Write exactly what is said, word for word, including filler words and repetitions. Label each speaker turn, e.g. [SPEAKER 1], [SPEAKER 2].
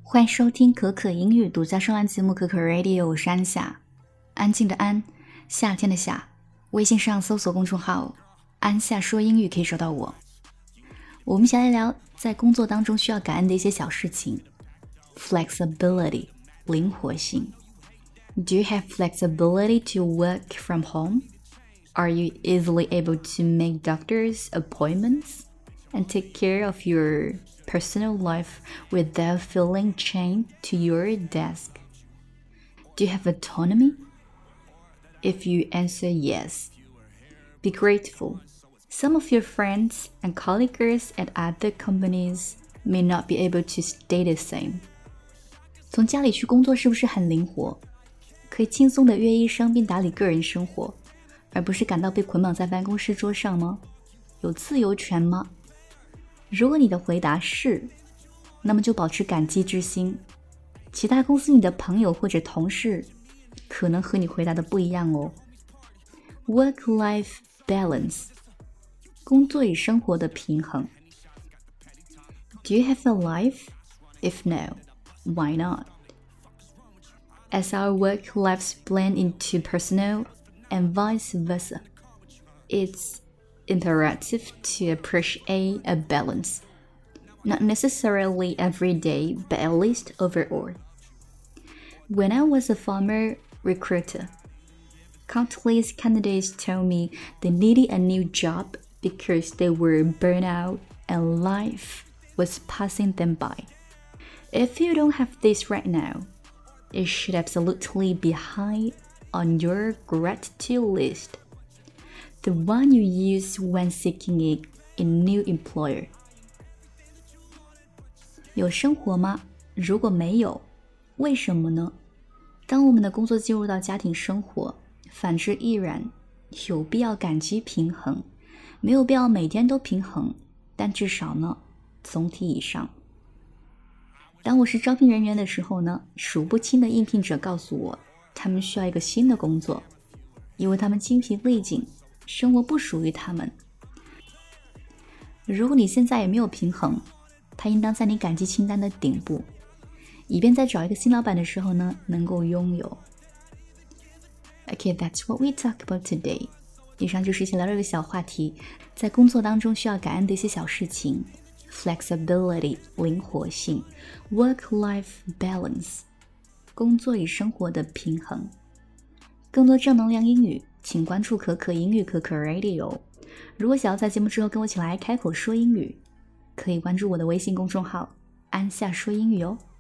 [SPEAKER 1] 欢迎收听可可英语独家声浪节目可可 Radio， 我是安夏，安静的安，夏天的夏。微信上搜索公众号安夏说英语可以找到我。我们一起来聊在工作当中需要感恩的一些小事情。 Flexibility 灵活性。 Do you have flexibility to work from home? Are you easily able to make doctor's appointments and take care of your personal life without feeling chained to your desk? Do you have autonomy? If you answer yes, be grateful. Some of your friends and colleagues at other companies may not be able to stay the same. 从家里去工作是不是很灵活？可以轻松地约医生并打理个人生活，而不是感到被捆绑在办公室桌上吗？有自由权吗？如果你的回答是，那么就保持感激之心。其他公司你的朋友或者同事可能和你回答的不一样哦。 Work-life balance 工作与生活的平衡。 Do you have a life? If no, why not? As our work lives blend into personal and vice versa, it's imperative to appreciate a balance. Not necessarily every day, but at least overall. When I was a former recruiter, countless candidates told me they needed a new job because they were burnt out and life was passing them by. If you don't have this right now, it should absolutely be high on your gratitude list. The one you use when seeking a, a new employer. 有生活吗？如果没有，为什么呢？当我们的工作进入到家庭生活，反之亦然，有必要感激平衡，没有必要每天都平衡，但至少呢，总体以上。当我是招聘人员的时候呢，数不清的应聘者告诉我，他们需要一个新的工作，因为他们精疲力尽，生活不属于他们。如果你现在也没有平衡，它应当在你感激清单的顶部，以便在找一个新老板的时候呢，能够拥有。Okay, that's what we talk about today. 以上就是一起聊这个小话题，在工作当中需要感恩的一些小事情。Flexibility 灵活性， Work-life balance 工作与生活的平衡。更多正能量英语，请关注可可英语可可 Radio。 如果想要在节目之后跟我一起来开口说英语，可以关注我的微信公众号安夏说英语哦。